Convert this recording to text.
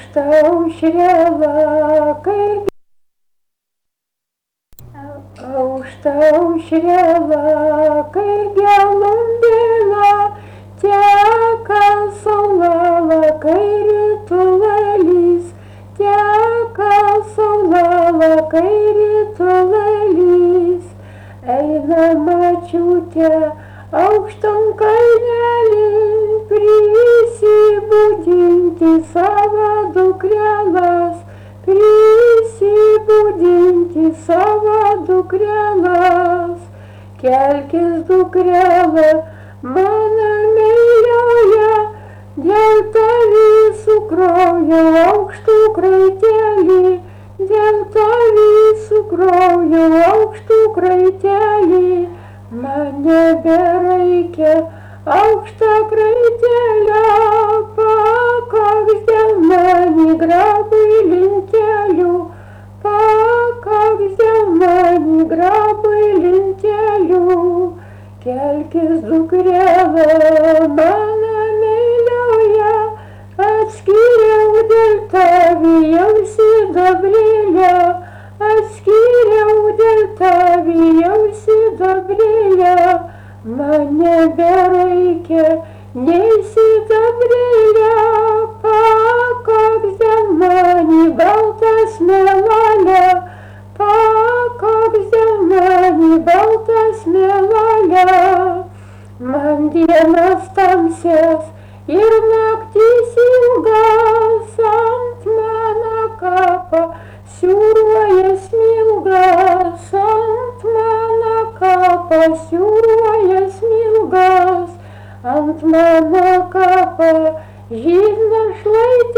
aušrela, kai gelumbėla, teka saulala, kai rytulėlis, teka saulala, kai rytulėlis. Eina močiutė aukštam kalnelį, prisibudinti savo dukrėlas, prisibudinti savo dukrėlas. Kelkis dukrėla, mano meilioje, dėl tavęs sukroviau aukštų kraitelį, dėl tavęs sukroviau aukštų kraitelį. Man nebereikia aukštą kraitelę, pakaks dėl mani grabui lentelių, pakaks dėl mani grabui lentelių. Kelkis dukrėla, mano meilioje, atskyriau dėl tavęs sidabrėlę, atskyriau dėl tavęs sidabrėlę. Man nebereikia nei sidabrėlę, pakaks dėl mani baltas melalė, pakaks dėl mani baltas melalė. Man dienas tamsias ir naktis ilgas, ant mano kapo siūruoja smilgas, ant mano kapo siūruoja smilgas, ant mano kapo žilna šlaitė.